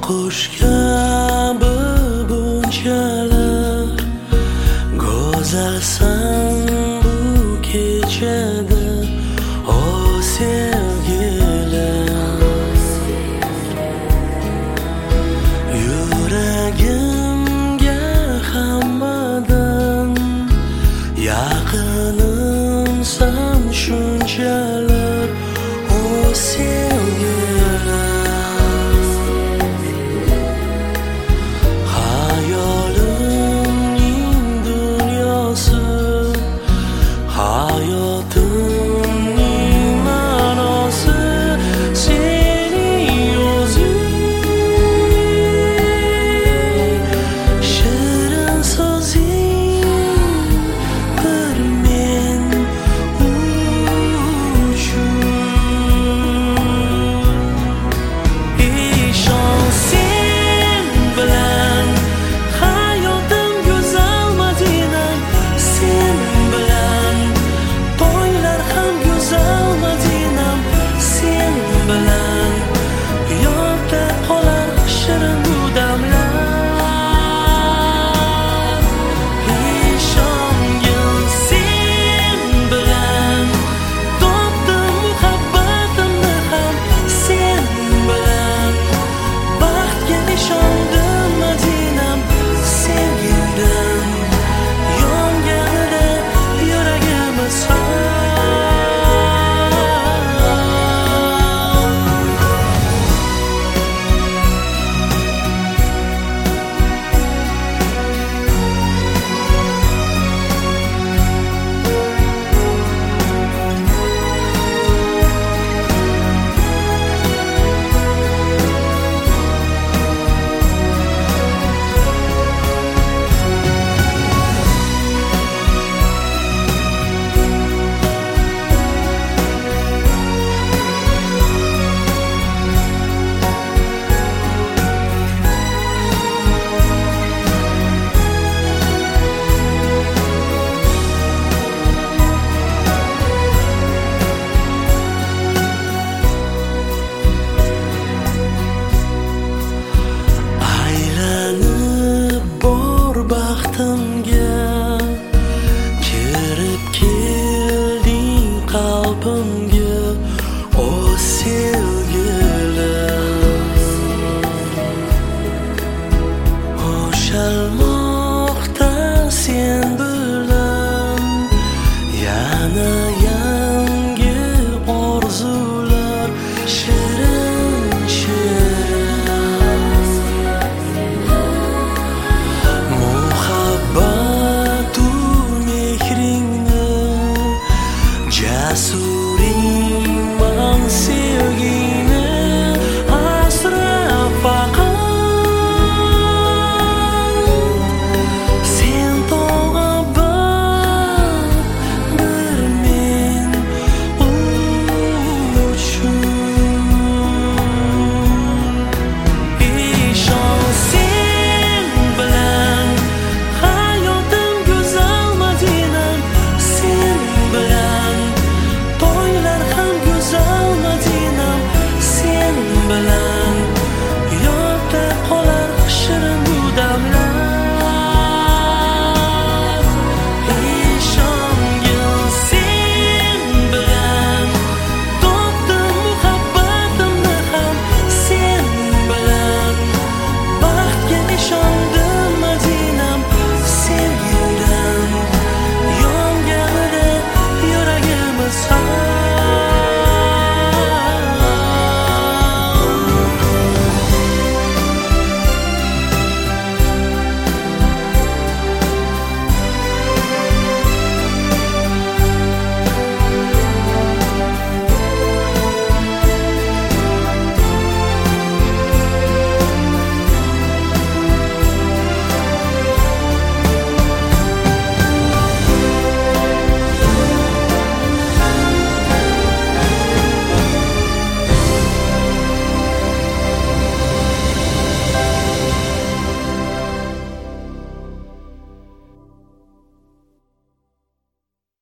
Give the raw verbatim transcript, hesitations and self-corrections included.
qush kabi bunchalar go'zalsan bu kechada, o sevgilim. Yuragimga hammadan yaqinimsan shunchalar, o sevgilim. Hayolimning dunyosi, hayotimning ma'nosi sening o'zing. Shirin so'zing bir men uchun. Ishon, sen bilan hayotim go'zal Madinam, sen bilan to'ylar ham go'zal Madinam, sen bilan yodda qolar shirin bu damlar. Ishongin, sen bilan topdim muhabbatimni ham, sen bilan baxtga ishondim Madinam, sevgimdan yonganida yuragimiz ham. Aylanib bor baxtimga